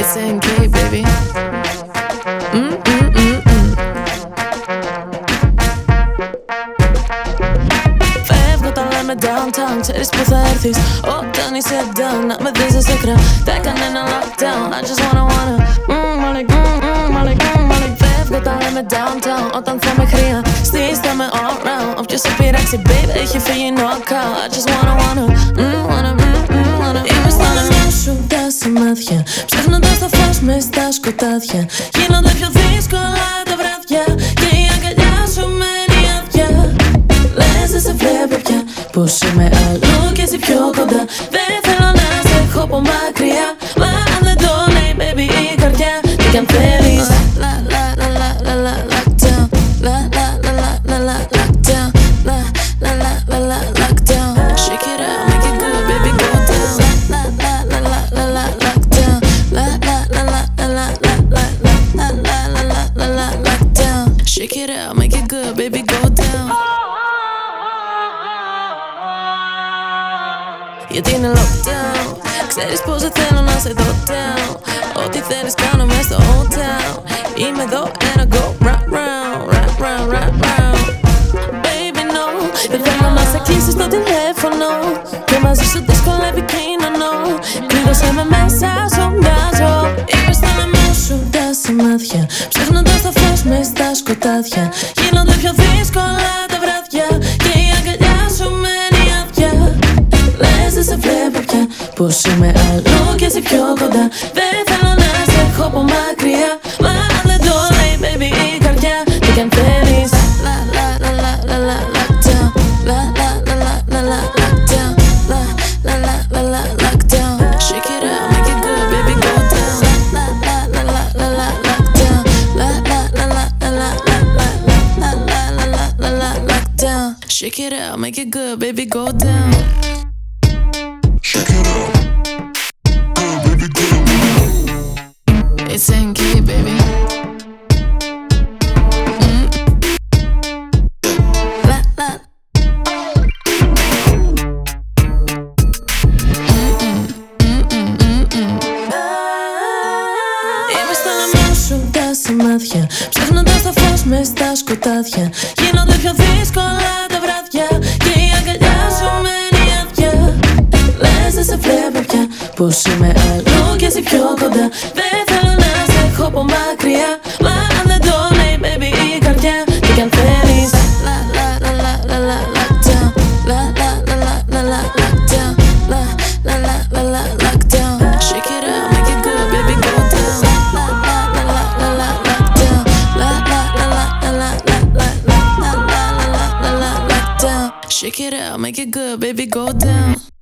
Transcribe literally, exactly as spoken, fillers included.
It's N K, baby. Mm, mm, mm, mm. Φεύγω όταν λέμε downtown, ξέρεις που θα έρθεις όταν είσαι down. Να με δεις σε κρατάει κανένα lockdown. I just wanna wanna mm, Malik, mm, mm, Malik, mm, Malik. Φεύγω όταν λέμε downtown, όταν θα με χρεία στήστε με all round. Όποιος σε πειράξει baby έχει φύγει knockout. I just wanna wanna mm, wanna mm, mm, wanna. Είμαι στα νερά σου τα σημάδια, ψάχνοντας το φως μες στα σκοτάδια. Γίνονται πιο δύσκολα τα βράδια και η αγκαλιά σου μένει άδεια. Λες δεν σε βλέπω πια, πως είμαι αλλού και εσύ πιο κοντά. Δεν θέλω να σε έχω από μακριά, μα αν δεν το λέει baby η καρδιά τι κι αν θέλεις. La la la la la la lockdown, la la la la la la lockdown, la la la la la lockdown. Shake it out, make it good, baby, go down. La la la la la la lockdown, la la la la la la la la la la la la la lockdown. Shake it out, make it good, baby, go down. Γιατί είναι lockdown, ξέρεις πως δεν θέλω να σε δω down. Ό,τι θέλεις κάνω μες στο old town. Είμαι εδώ and I go round, round, round, round, round, round. Baby no, δεν θέλω να σε κλείσεις το τηλέφωνο και μαζί σου δυσκολεύει κοινωνώ. Κλείδωσέ με μέσα σου μοιάζω. Είπες στο λαιμό σου τα σημάδια, ψάχνοντας το φως μες στα σκοτάδια. Γίνονται πιο δύσκολα τα βράδια και η αγκαλιά σου μένει άδεια. Λες δεν σε βλέπω πια, πως είμαι αλλού και εσύ πιο κοντά. Δεν θέλω να σε έχω από μακριά, μα αν δεν το λέει baby η καρδιά τι κι αν θέλεις. La la la la la la lockdown, la la la la la la lockdown, la la la la la lockdown. Shake it out, make it good, baby, go down. La la la la la la lockdown, la la la la la la la la la la la la la lockdown. Shake it out, make it good, baby, go down. Shake it out, good baby, go down. It's N K, baby. Mm. La la. Mm-mm, mm-mm, mm-mm. Είμαι στα λαιμό σου τα σημάδια, ψάχνοντας το φως μες στα σκοτάδια. Γίνονται πιο δύσκολα τα βράδια και η αγκαλιά σου μένει άδεια. Λες δεν σε βλέπω πια, πως είμαι αλλού και εσύ πιο κοντά. Δεν θέλω να σε έχω από μακριά, μα αν δεν το λέει baby η καρδιά τι κι αν θέλεις. La la la la la la lockdown, la la la la la la lockdown, la la la la la lockdown. Shake it out, make it good, baby, go down. La la la la la la lockdown, la la la la la la la la la la la la la lockdown. Shake it out, make it good, baby, go down.